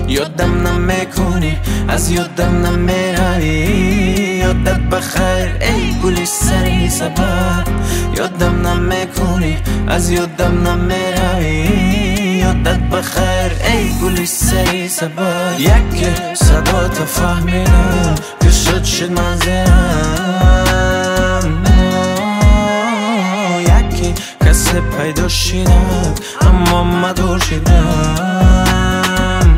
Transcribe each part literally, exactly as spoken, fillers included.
یادم نمیکنی از یادم نمیروی یادت بخیر ای گلی سری سبر یادم نمیکنی از یادم نمیروی یادت بخیر ای گلی سری سبر یک صدا تا فهمیدم که شد شد منظرم یکی کسی پیدا شدم اما مدور شدم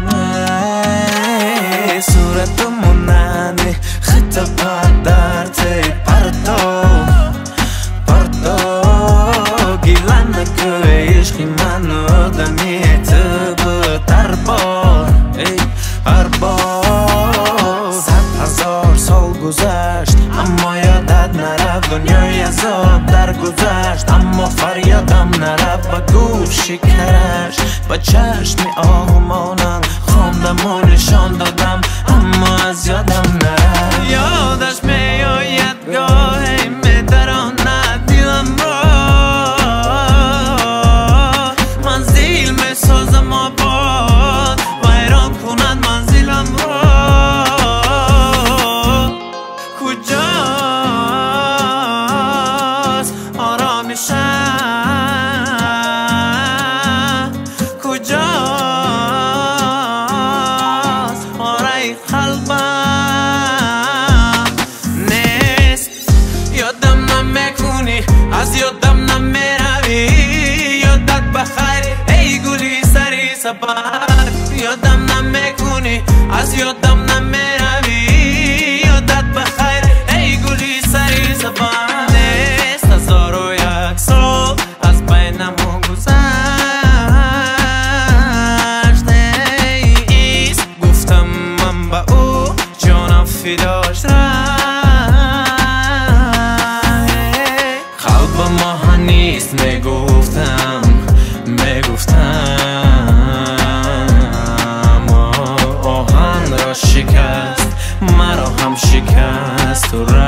صورت موننده خط پردرته پردو پردو گیلن نکوه عشقی من آدمی تو در بار ای هر بار صد هزار سال گذشت اما یادت نرفت دنیای عذاب در گذشت اما فریادم نرفت و گوش شکرش با چشم آهمانم خواندم و نشان دادم اما از یادم نرفت یادش میآید گاهی میدراند دلم را منزل میسازم آباد ویران کند منزلم را کجاست آرامشم کجاست آرای قلبم نیست یادم نمیکنی از یادم نمیروی یادت بخیر ای گلی سری سبر یادم نمیکنی از یادم نمیروی یادت بخیر ای گلی سری سبر نیست هزار و یک سال از بینمون گذشت ایست گفتم من با او جانم فداش قلب ما نیست میگفتم میگفتم آهن را شکست مرا هم شکست و